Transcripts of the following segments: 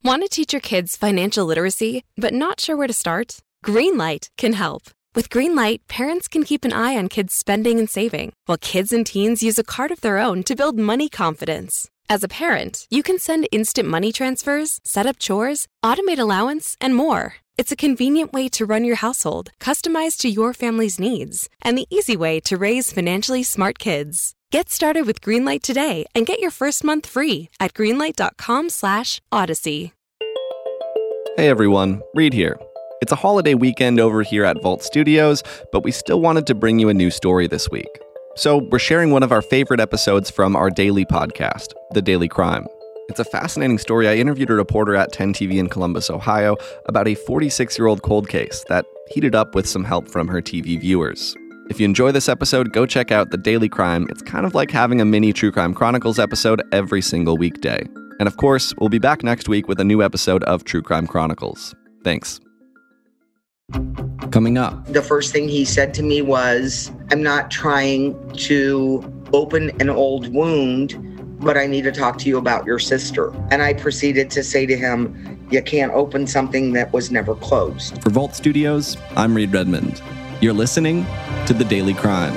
Want to teach your kids financial literacy, but not sure where to start? Greenlight can help. With Greenlight, parents can keep an eye on kids' spending and saving, while kids and teens use a card of their own to build money confidence. As a parent, you can send instant money transfers, set up chores, automate allowance, and more. It's a convenient way to run your household, customized to your family's needs, and the easy way to raise financially smart kids. Get started with Greenlight today and get your first month free at greenlight.com/Odyssey. Hey everyone, Reed here. It's a holiday weekend over here at Vault Studios, but we still wanted to bring you a new story this week. So we're sharing one of our favorite episodes from our daily podcast, The Daily Crime. It's a fascinating story. I interviewed a reporter at 10 TV in Columbus, Ohio, about a 46-year-old cold case that heated up with some help from her TV viewers. If you enjoy this episode, go check out The Daily Crime. It's kind of like having a mini True Crime Chronicles episode every single weekday. And of course, we'll be back next week with a new episode of True Crime Chronicles. Thanks. Coming up. The first thing he said to me was, I'm not trying to open an old wound, but I need to talk to you about your sister. And I proceeded to say to him, you can't open something that was never closed. For Vault Studios, I'm Reed Redmond. You're listening to The Daily Crime.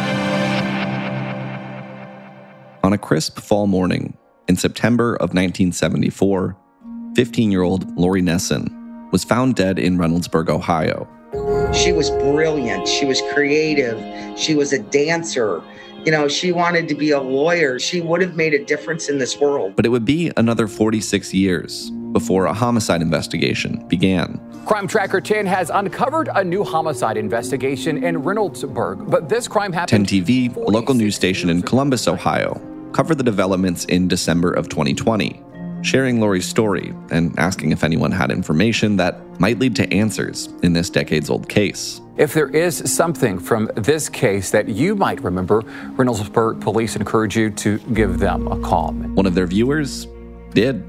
On a crisp fall morning in September of 1974, 15-year-old Lori Nesson was found dead in Reynoldsburg, Ohio. She was brilliant. She was creative. She was a dancer. You know, she wanted to be a lawyer. She would have made a difference in this world. But it would be another 46 years before a homicide investigation began. Crime Tracker 10 has uncovered a new homicide investigation in Reynoldsburg, but this crime happened... 10 TV, a local news station in Columbus, Ohio, covered the developments in December of 2020, sharing Lori's story and asking if anyone had information that might lead to answers in this decades-old case. If there is something from this case that you might remember, Reynoldsburg police encourage you to give them a call. One of their viewers did.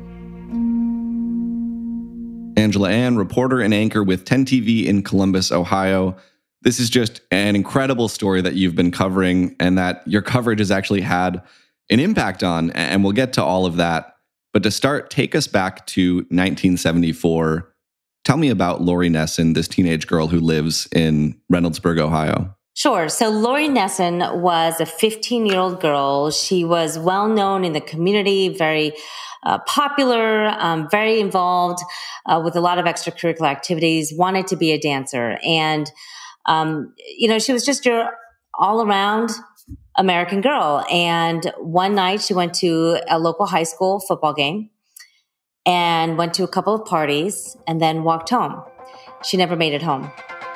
Angela Ann, reporter and anchor with 10 TV in Columbus, Ohio. This is just an incredible story that you've been covering and that your coverage has actually had an impact on, and we'll get to all of that. But to start, take us back to 1974. Tell me about Lori Nesson, this teenage girl who lives in Reynoldsburg, Ohio. Sure. So Lori Nesson was a 15-year-old girl. She was well known in the community, very popular, very involved with a lot of extracurricular activities, wanted to be a dancer. And, she was just your all-around American girl. And one night she went to a local high school football game and went to a couple of parties and then walked home. She never made it home.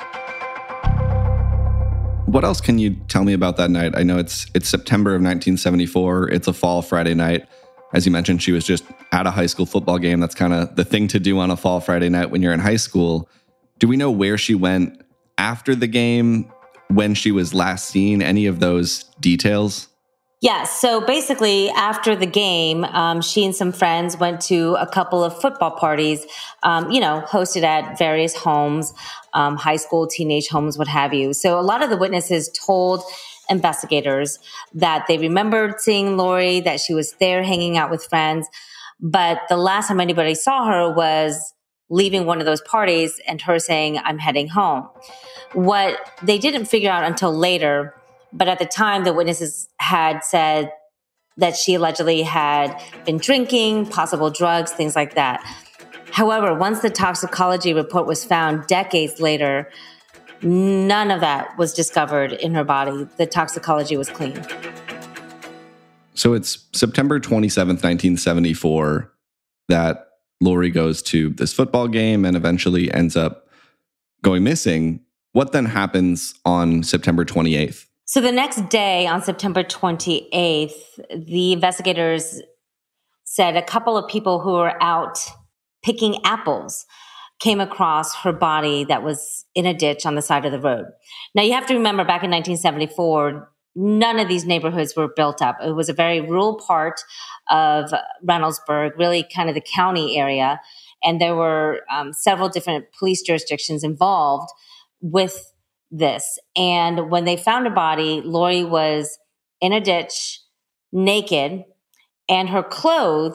What else can you tell me about that night? I know it's September of 1974. It's a fall Friday night. As you mentioned, she was just at a high school football game. That's kind of the thing to do on a fall Friday night when you're in high school. Do we know where she went after the game, when she was last seen, any of those details? Yeah, so basically after the game, she and some friends went to a couple of football parties, hosted at various homes, high school, teenage homes, what have you. So a lot of the witnesses told investigators that they remembered seeing Lori, that she was there hanging out with friends. But the last time anybody saw her was leaving one of those parties and her saying, I'm heading home. What they didn't figure out until later, but at the time, the witnesses had said that she allegedly had been drinking, possible drugs, things like that. However, once the toxicology report was found decades later, none of that was discovered in her body. The toxicology was clean. So it's September 27th, 1974, that Lori goes to this football game and eventually ends up going missing. What then happens on September 28th? So the next day, on September 28th, the investigators said a couple of people who were out picking apples came across her body that was in a ditch on the side of the road. Now, you have to remember, back in 1974, none of these neighborhoods were built up. It was a very rural part of Reynoldsburg, really kind of the county area. And there were several different police jurisdictions involved with this. And when they found her body, Lori was in a ditch, naked, and her clothes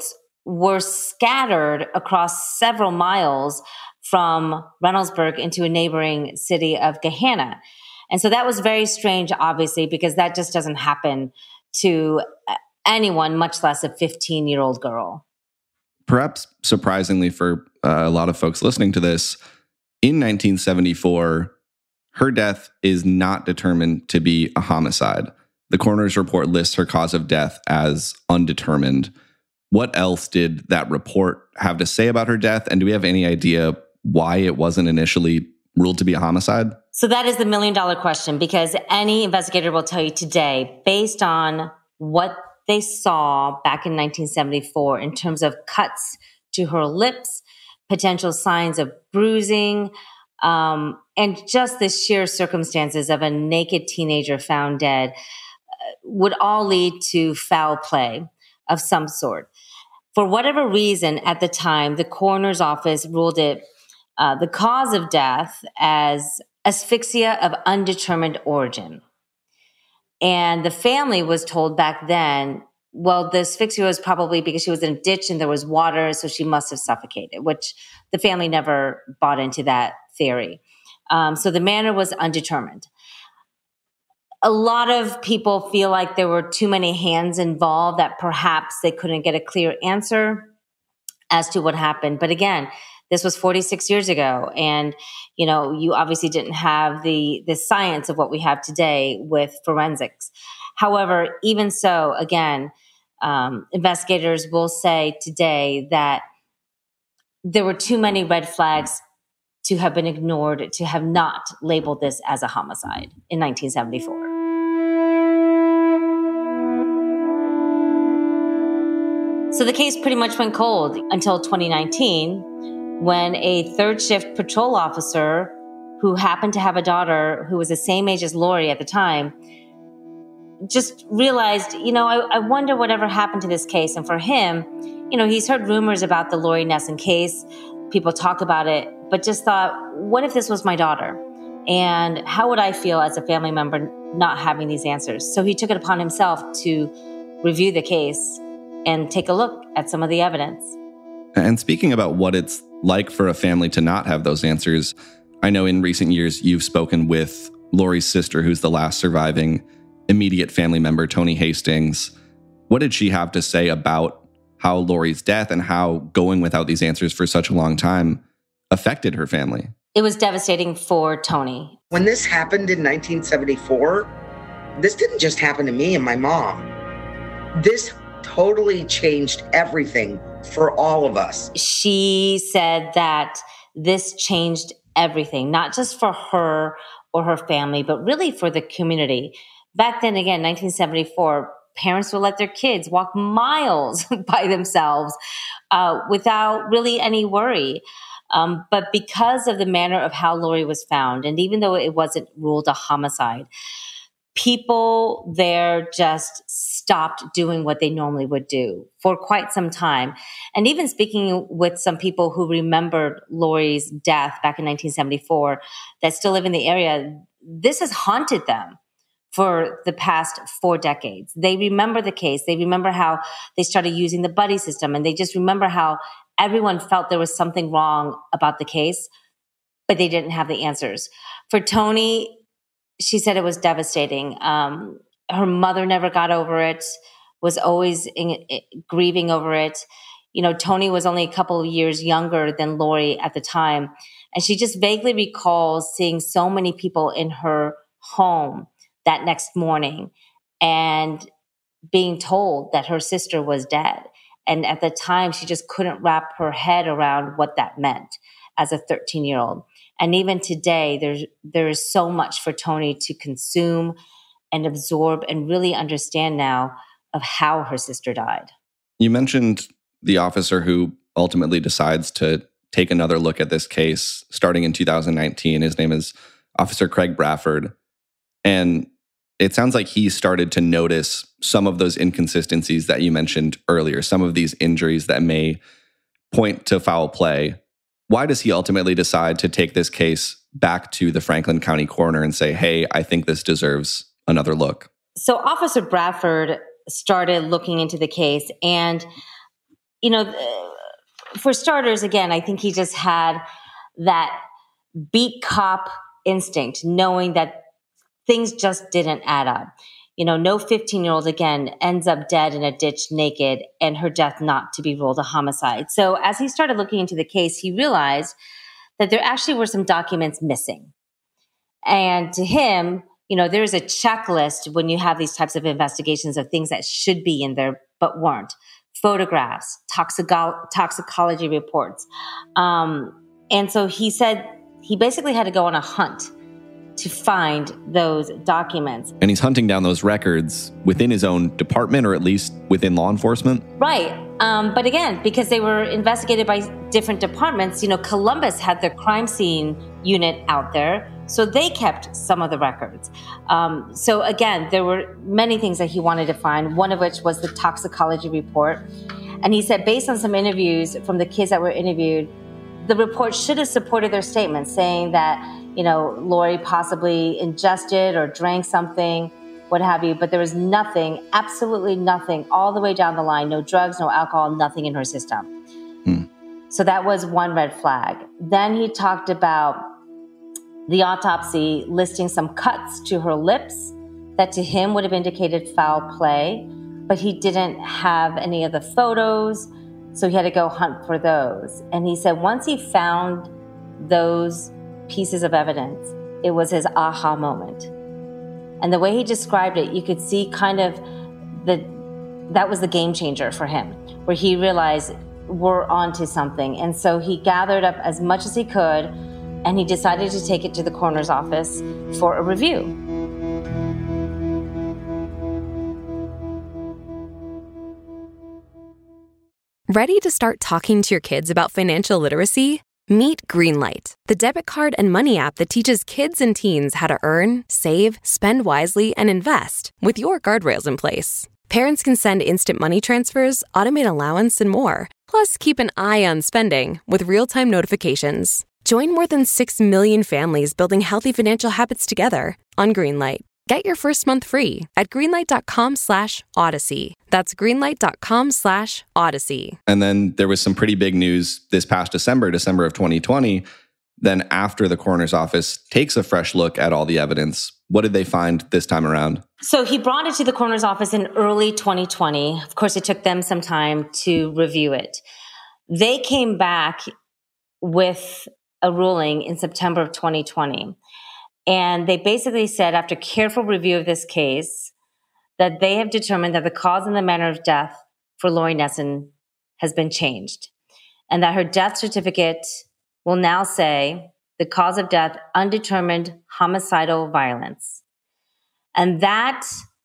were scattered across several miles from Reynoldsburg into a neighboring city of Gahanna. And so that was very strange, obviously, because that just doesn't happen to anyone, much less a 15-year-old girl. Perhaps surprisingly for a lot of folks listening to this, in 1974, her death is not determined to be a homicide. The coroner's report lists her cause of death as undetermined. What else did that report have to say about her death? And do we have any idea why it wasn't initially ruled to be a homicide? So that is the million-dollar question, because any investigator will tell you today, based on what they saw back in 1974 in terms of cuts to her lips, potential signs of bruising, and just the sheer circumstances of a naked teenager found dead, would all lead to foul play of some sort. For whatever reason, at the time, the coroner's office ruled it the cause of death as asphyxia of undetermined origin. And the family was told back then, well, the asphyxia was probably because she was in a ditch and there was water, so she must have suffocated, which the family never bought into that theory. So the manner was undetermined. A lot of people feel like there were too many hands involved, that perhaps they couldn't get a clear answer as to what happened. But again, this was 46 years ago. And, you obviously didn't have the science of what we have today with forensics. However, even so, again, investigators will say today that there were too many red flags to have been ignored, to have not labeled this as a homicide in 1974. So the case pretty much went cold until 2019, when a third shift patrol officer who happened to have a daughter who was the same age as Lori at the time just realized, I wonder whatever happened to this case. And for him, he's heard rumors about the Lori Nesson case. People talk about it, but just thought, what if this was my daughter? And how would I feel as a family member not having these answers? So he took it upon himself to review the case and take a look at some of the evidence. And speaking about what it's like for a family to not have those answers, I know in recent years you've spoken with Lori's sister, who's the last surviving immediate family member, Toni Hastings. What did she have to say about how Lori's death and how going without these answers for such a long time affected her family? It was devastating for Toni. When this happened in 1974, this didn't just happen to me and my mom. This totally changed everything for all of us. She said that this changed everything, not just for her or her family, but really for the community. Back then, again, 1974, parents would let their kids walk miles by themselves without really any worry. But because of the manner of how Lori was found, and even though it wasn't ruled a homicide, people there just stopped doing what they normally would do for quite some time. And even speaking with some people who remembered Lori's death back in 1974 that still live in the area, this has haunted them for the past 4 decades. They remember the case. They remember how they started using the buddy system, and they just remember how everyone felt there was something wrong about the case, but they didn't have the answers. For Toni, she said it was devastating. Her mother never got over it, was always grieving over it. Toni was only a couple of years younger than Lori at the time. And she just vaguely recalls seeing so many people in her home that next morning and being told that her sister was dead. And at the time, she just couldn't wrap her head around what that meant as a 13-year-old. And even today, there is so much for Toni to consume and absorb and really understand now of how her sister died. You mentioned the officer who ultimately decides to take another look at this case starting in 2019. His name is Officer Craig Bradford. And it sounds like he started to notice some of those inconsistencies that you mentioned earlier, some of these injuries that may point to foul play. Why does he ultimately decide to take this case back to the Franklin County coroner and say, hey, I think this deserves another look? So Officer Bradford started looking into the case, and For starters, again, I think he just had that beat cop instinct, knowing that things just didn't add up. No 15-year-old, again, ends up dead in a ditch naked and her death not to be ruled a homicide. So as he started looking into the case, he realized that there actually were some documents missing. And to him, there's a checklist when you have these types of investigations of things that should be in there but weren't. Photographs, toxicology reports. And so he said he basically had to go on a hunt to find those documents. And he's hunting down those records within his own department, or at least within law enforcement? Right. But again, because they were investigated by different departments, Columbus had their crime scene unit out there, so they kept some of the records. So again, there were many things that he wanted to find, one of which was the toxicology report. And he said, based on some interviews from the kids that were interviewed, the report should have supported their statements, saying that, Lori possibly ingested or drank something, what have you, but there was nothing, absolutely nothing, all the way down the line, no drugs, no alcohol, nothing in her system. So that was one red flag. Then he talked about the autopsy listing some cuts to her lips that to him would have indicated foul play, but he didn't have any of the photos, so he had to go hunt for those. And he said once he found those pieces of evidence, it was his aha moment. And the way he described it, you could see kind of that was the game changer for him, where he realized we're onto something. And so he gathered up as much as he could, and he decided to take it to the coroner's office for a review. Ready to start talking to your kids about financial literacy? Meet Greenlight, the debit card and money app that teaches kids and teens how to earn, save, spend wisely, and invest with your guardrails in place. Parents can send instant money transfers, automate allowance, and more. Plus, keep an eye on spending with real-time notifications. Join more than 6 million families building healthy financial habits together on Greenlight. Get your first month free at greenlight.com/Odyssey. That's greenlight.com/Odyssey. And then there was some pretty big news this past December of 2020. Then after the coroner's office takes a fresh look at all the evidence, what did they find this time around? So he brought it to the coroner's office in early 2020. Of course, it took them some time to review it. They came back with a ruling in September of 2020. And they basically said, after careful review of this case, that they have determined that the cause and the manner of death for Lori Nesson has been changed, and that her death certificate will now say the cause of death, undetermined homicidal violence. And that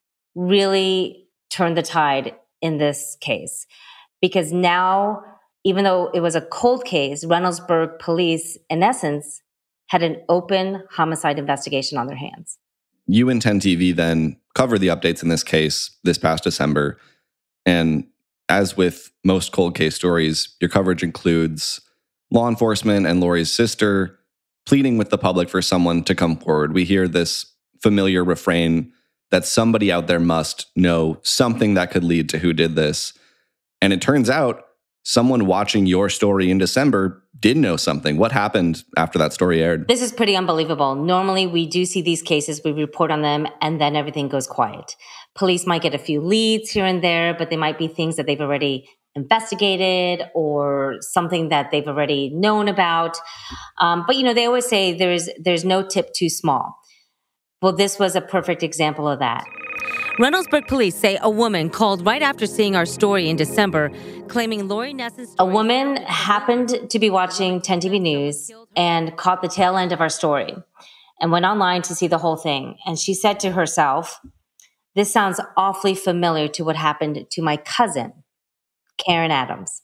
really turned the tide in this case, because now, even though it was a cold case, Reynoldsburg police, in essence, had an open homicide investigation on their hands. You and 10 TV then covered the updates in this case this past December. And as with most cold case stories, your coverage includes law enforcement and Lori's sister pleading with the public for someone to come forward. We hear this familiar refrain that somebody out there must know something that could lead to who did this. And it turns out someone watching your story in December did know something. What happened after that story aired? This is pretty unbelievable. Normally, we do see these cases, we report on them, and then everything goes quiet. Police might get a few leads here and there, but they might be things that they've already investigated or something that they've already known about. But, they always say there's no tip too small. Well, this was a perfect example of that. Reynoldsburg police say a woman called right after seeing our story in December, claiming Lori Nesson's story. A woman happened to be watching 10 TV News and caught the tail end of our story and went online to see the whole thing. And she said to herself, "This sounds awfully familiar to what happened to my cousin, Karen Adams."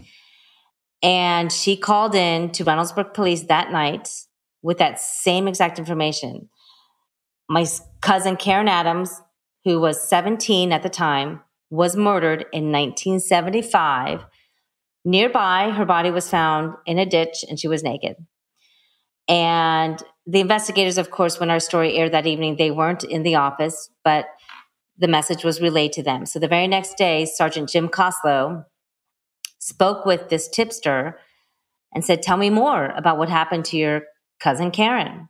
And she called in to Reynoldsburg police that night with that same exact information. My cousin, Karen Adams, who was 17 at the time, was murdered in 1975. Nearby, her body was found in a ditch and she was naked. And the investigators, of course, when our story aired that evening, they weren't in the office, but the message was relayed to them. So the very next day, Sergeant Jim Koslow spoke with this tipster and said, tell me more about what happened to your cousin Karen.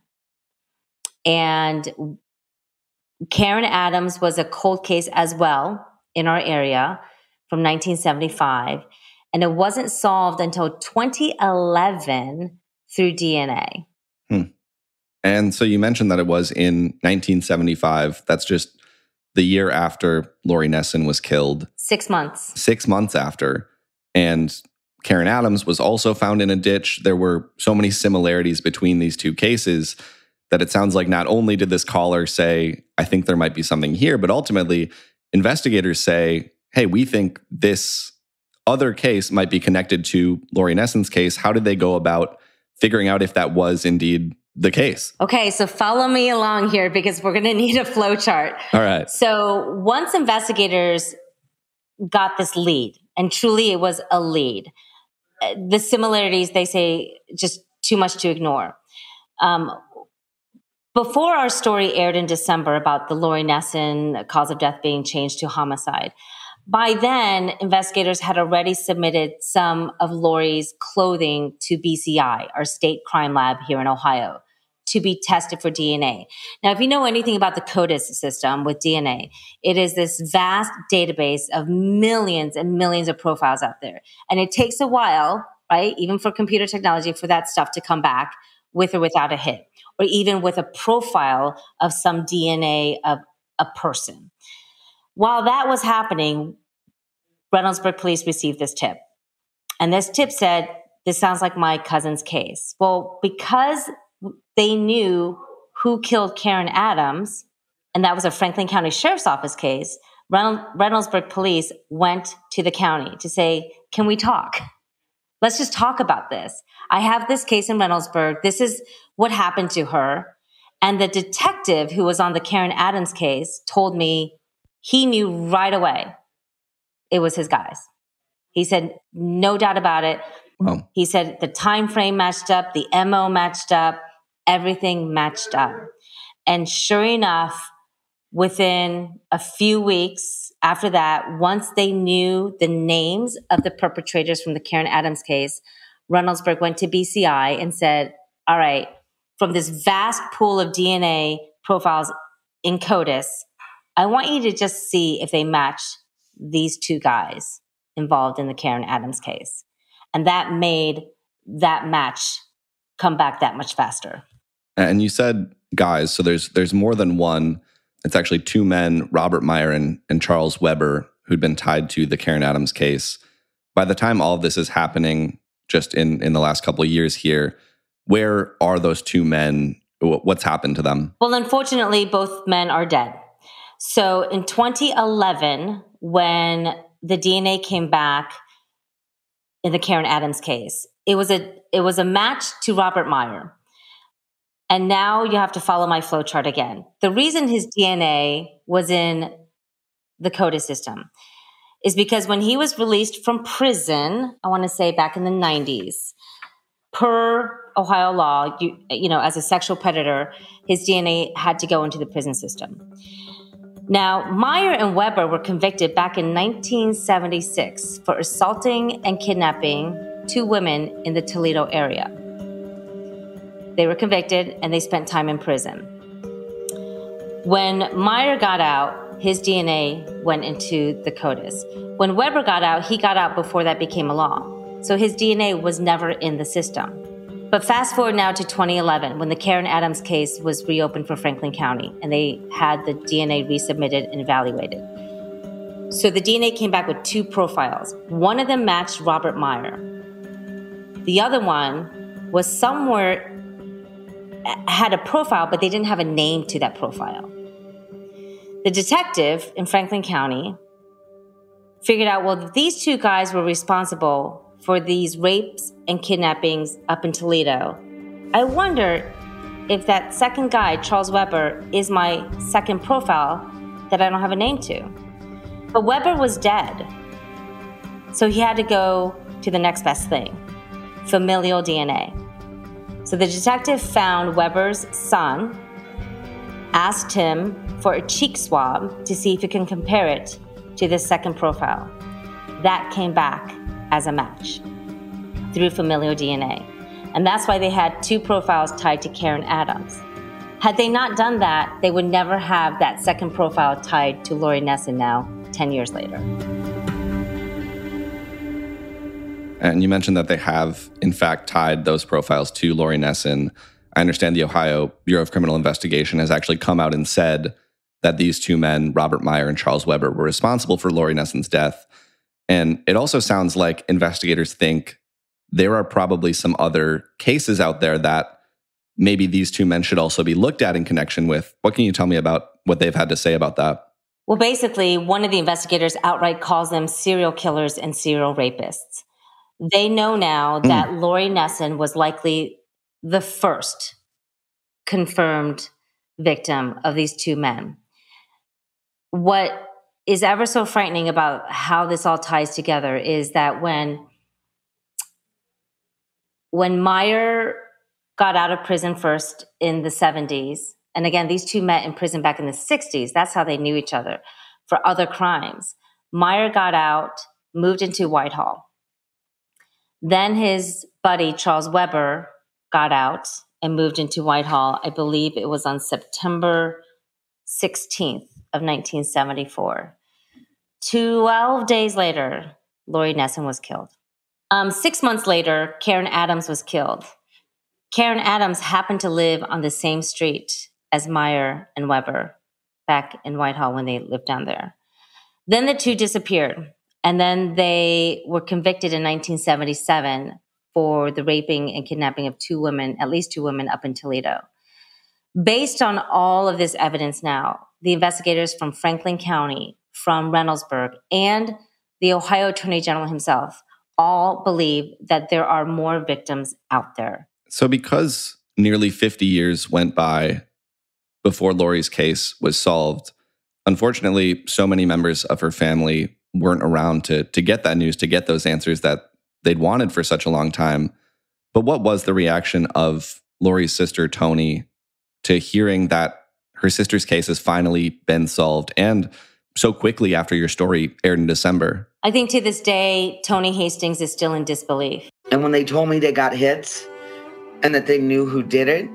And Karen Adams was a cold case as well in our area from 1975. And it wasn't solved until 2011 through DNA. And so you mentioned that it was in 1975. That's just the year after Lori Nesson was killed. 6 months. 6 months after. And Karen Adams was also found in a ditch. There were so many similarities between these two cases that it sounds like not only did this caller say, I think there might be something here, but ultimately investigators say, hey, we think this other case might be connected to Lori Nesson's case. How did they go about figuring out if that was indeed the case? Okay, so follow me along here because we're going to need a flow chart. All right. So once investigators got this lead, and truly it was a lead, the similarities, they say, just too much to ignore. Before our story aired in December about the Lori Nesson cause of death being changed to homicide, by then, investigators had already submitted some of Lori's clothing to BCI, our state crime lab here in Ohio, to be tested for DNA. Now, if you know anything about the CODIS system with DNA, it is this vast database of millions and millions of profiles out there. And it takes a while, right, even for computer technology, for that stuff to come back with or without a hit, or even with a profile of some DNA of a person. While that was happening, Reynoldsburg police received this tip. And this tip said, this sounds like my cousin's case. Well, because they knew who killed Karen Adams, and that was a Franklin County Sheriff's Office case, Reynoldsburg police went to the county to say, can we talk? Let's just talk about this. I have this case in Reynoldsburg. This is what happened to her. And the detective who was on the Karen Adams case told me he knew right away it was his guys. He said, no doubt about it. Wow. He said the time frame matched up, the MO matched up, everything matched up. And sure enough, within a few weeks after that, once they knew the names of the perpetrators from the Karen Adams case, Reynoldsburg went to BCI and said, all right, from this vast pool of DNA profiles in CODIS, I want you to just see if they match these two guys involved in the Karen Adams case. And that made that match come back that much faster. And you said guys, so there's more than one. It's actually two men, Robert Meyer and Charles Weber, who'd been tied to the Karen Adams case. By the time all of this is happening, just in the last couple of years here, where are those two men? What's happened to them? Well, unfortunately, both men are dead. So in 2011, when the DNA came back in the Karen Adams case, it was a match to Robert Meyer. And now you have to follow my flow chart again. The reason his DNA was in the CODIS system is because when he was released from prison, I want to say back in the 90s, per Ohio law, you know, as a sexual predator, his DNA had to go into the prison system. Now, Meyer and Weber were convicted back in 1976 for assaulting and kidnapping two women in the Toledo area. They were convicted and they spent time in prison. When Meyer got out, his DNA went into the CODIS. When Weber got out, he got out before that became a law. So his DNA was never in the system. But fast forward now to 2011, when the Karen Adams case was reopened for Franklin County, and they had the DNA resubmitted and evaluated. So the DNA came back with two profiles. One of them matched Robert Meyer. The other one was somewhere, had a profile, but they didn't have a name to that profile. The detective in Franklin County figured out, well, these two guys were responsible for these rapes and kidnappings up in Toledo. I wonder if that second guy, Charles Weber, is my second profile that I don't have a name to. But Weber was dead. So he had to go to the next best thing, familial DNA. So the detective found Weber's son, asked him for a cheek swab to see if he can compare it to the second profile. That came back as a match through familial DNA. And that's why they had 2 profiles tied to Karen Adams. Had they not done that, they would never have that second profile tied to Lori Nesson now, 10 years later. And you mentioned that they have, in fact, tied those profiles to Lori Nesson. I understand the Ohio Bureau of Criminal Investigation has actually come out and said that these 2 men, Robert Meyer and Charles Weber, were responsible for Lori Nesson's death. And it also sounds like investigators think there are probably some other cases out there that maybe these 2 men should also be looked at in connection with. What can you tell me about what they've had to say about that? Well, basically, one of the investigators outright calls them serial killers and serial rapists. They know now that Lori Nesson was likely the first confirmed victim of these 2 men. What is ever so frightening about how this all ties together is that when Meyer got out of prison first in the 70s, and again, these 2 met in prison back in the 60s, that's how they knew each other, for other crimes. Meyer got out, moved into Whitehall. Then his buddy, Charles Weber, got out and moved into Whitehall. I believe it was on September 16th of 1974. 12 days later, Lori Nesson was killed. 6 months later, Karen Adams was killed. Karen Adams happened to live on the same street as Meyer and Weber back in Whitehall when they lived down there. Then the 2 disappeared, and then they were convicted in 1977 for the raping and kidnapping of 2 women, at least 2 women up in Toledo. Based on all of this evidence now, the investigators from Franklin County, from Reynoldsburg, and the Ohio Attorney General himself all believe that there are more victims out there. So because nearly 50 years went by before Lori's case was solved, unfortunately, so many members of her family weren't around to get that news, to get those answers that they'd wanted for such a long time. But what was the reaction of Lori's sister, Toni, to hearing that her sister's case has finally been solved, and so quickly after your story aired in December? I think to this day, Toni Hastings is still in disbelief. And when they told me they got hits and that they knew who did it,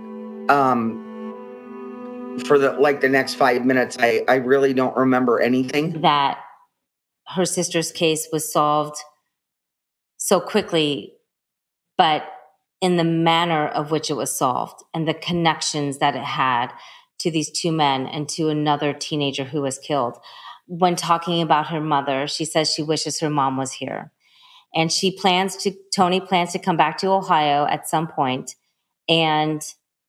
for the next 5 minutes, I really don't remember anything. That her sister's case was solved so quickly, but in the manner of which it was solved and the connections that it had to these 2 men and to another teenager who was killed. When talking about her mother, she says she wishes her mom was here. And Toni plans to come back to Ohio at some point and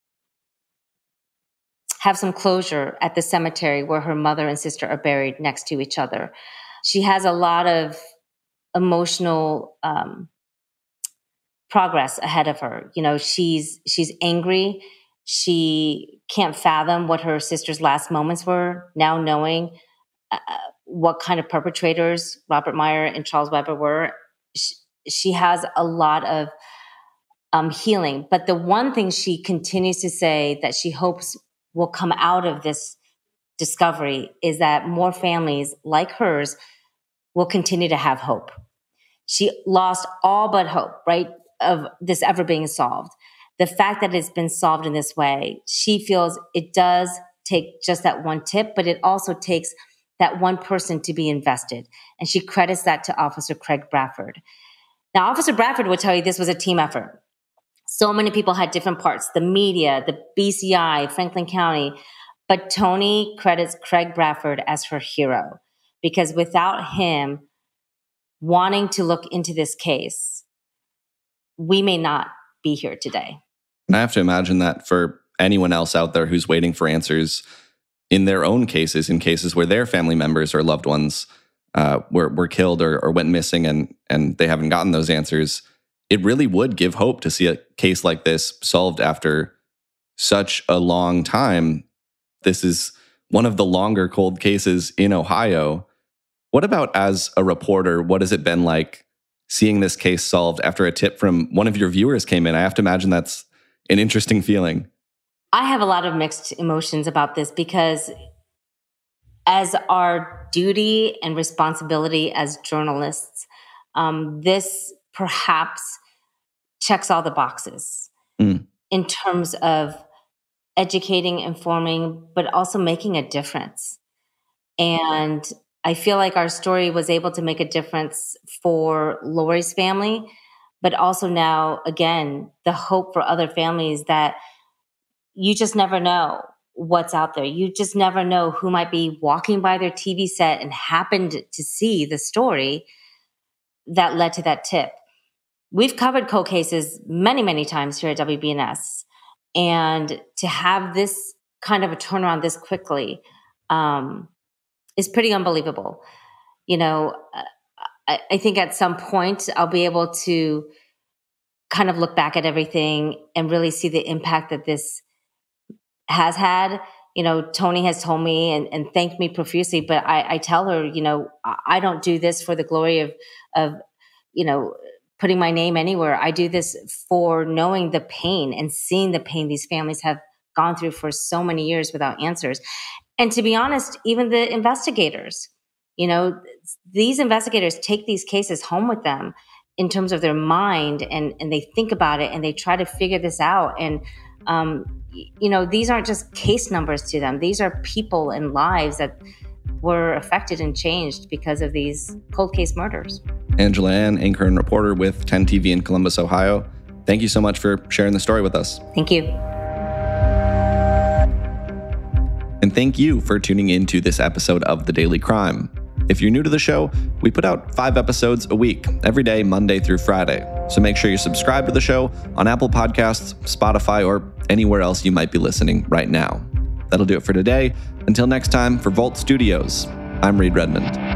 have some closure at the cemetery where her mother and sister are buried next to each other. She has a lot of emotional progress ahead of her. You know, she's angry. She can't fathom what her sister's last moments were, now knowing what kind of perpetrators Robert Meyer and Charles Weber were. She has a lot of healing. But the one thing she continues to say that she hopes will come out of this discovery is that more families like hers will continue to have hope. She lost all but hope, right, of this ever being solved. The fact that it's been solved in this way, she feels it does take just that one tip, but it also takes that one person to be invested. And she credits that to Officer Craig Bradford. Now, Officer Bradford would tell you this was a team effort. So many people had different parts, the media, the BCI, Franklin County, but Toni credits Craig Bradford as her hero, because without him wanting to look into this case, we may not be here today. And I have to imagine that for anyone else out there who's waiting for answers in their own cases, in cases where their family members or loved ones were killed or went missing and they haven't gotten those answers, it really would give hope to see a case like this solved after such a long time. This is one of the longer cold cases in Ohio. What about as a reporter, what has it been like seeing this case solved after a tip from one of your viewers came in? I have to imagine that's an interesting feeling. I have a lot of mixed emotions about this because as our duty and responsibility as journalists, this perhaps checks all the boxes in terms of educating, informing, but also making a difference. And I feel like our story was able to make a difference for Lori's family, but also now, again, the hope for other families that you just never know what's out there. You just never know who might be walking by their TV set and happened to see the story that led to that tip. We've covered cold cases many, many times here at WBNS. And to have this kind of a turnaround this quickly is pretty unbelievable. You know, I think at some point I'll be able to kind of look back at everything and really see the impact that this has had. You know, Tony has told me and thanked me profusely, but I tell her, you know, I don't do this for the glory of, you know, putting my name anywhere. I do this for knowing the pain and seeing the pain these families have gone through for so many years without answers. And to be honest, even the investigators, you know, these investigators take these cases home with them in terms of their mind, and they think about it and they try to figure this out. And, you know, these aren't just case numbers to them. These are people and lives that were affected and changed because of these cold case murders. Angela Ann, anchor and reporter with 10 TV in Columbus, Ohio. Thank you so much for sharing the story with us. Thank you. And thank you for tuning in to this episode of The Daily Crime. If you're new to the show, we put out 5 episodes a week, every day, Monday through Friday. So make sure you subscribe to the show on Apple Podcasts, Spotify, or anywhere else you might be listening right now. That'll do it for today. Until next time, for Vault Studios, I'm Reed Redmond.